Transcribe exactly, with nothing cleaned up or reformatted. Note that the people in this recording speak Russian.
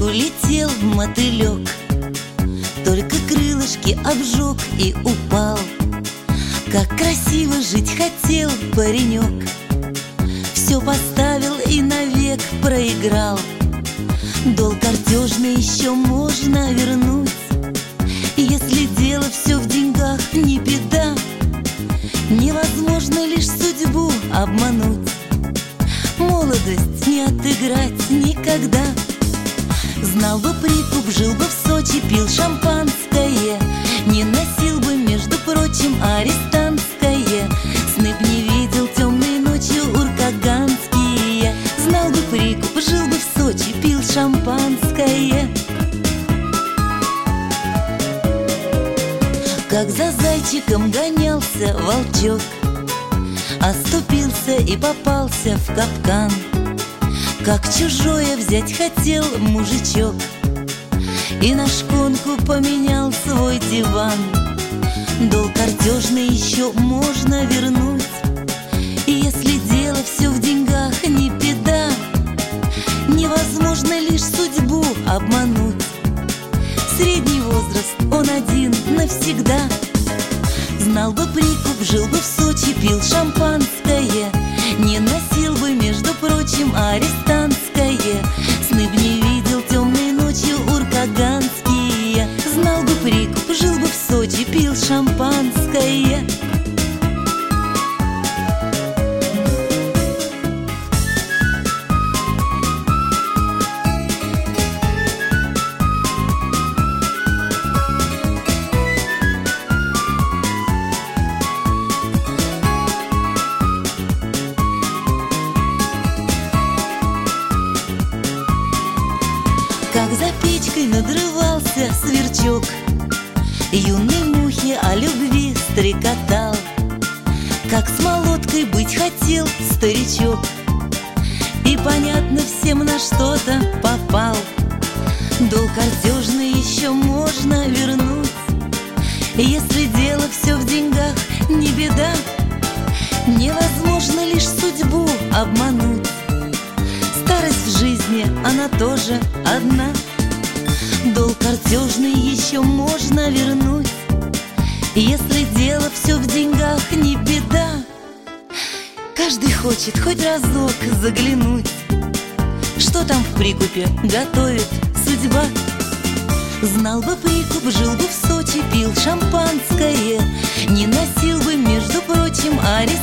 улетел мотылек, только крылышки обжег и упал. Как красиво жить хотел паренек, все поставил и навек проиграл. Долг картежный еще можно вернуть, если дело все в деньгах, не беда. Невозможно лишь судьбу обмануть, молодость не отыграть никогда. Знал бы прикуп, жил бы в Сочи, пил шампанское, не носил бы, между прочим, арестантское. Сны б не видел темной ночью уркаганские. Знал бы прикуп, жил бы в Сочи, пил шампанское. Как за зайчиком гонялся волчок, оступился и попался в капкан. Как чужое взять хотел мужичок и на шконку поменял свой диван. Долг картежный еще можно вернуть, и если дело все в деньгах, не беда. Невозможно лишь судьбу обмануть, средний возраст он один навсегда. Знал бы прикуп, жил бы в Сочи, пил шампанское, не носил бы, между прочим, арестантское. Сны б не видел темной ночью уркаганские. Знал бы прикуп, жил бы в Сочи, пил шампанское. Как за печкой надрывался сверчок, юной мухе о любви стрекотал. Как с молоткой быть хотел старичок, и понятно всем, на что-то попал. Долг картежный еще можно вернуть, если дело все в деньгах, не беда. Невозможно лишь судьбу обмануть, старость в жизни, она тоже одна. Долг картежный еще можно вернуть, если дело все в деньгах, не беда. Каждый хочет хоть разок заглянуть, что там в прикупе готовит судьба. Знал бы прикуп, жил бы в Сочи, пил шампанское, не носил бы, между прочим, арест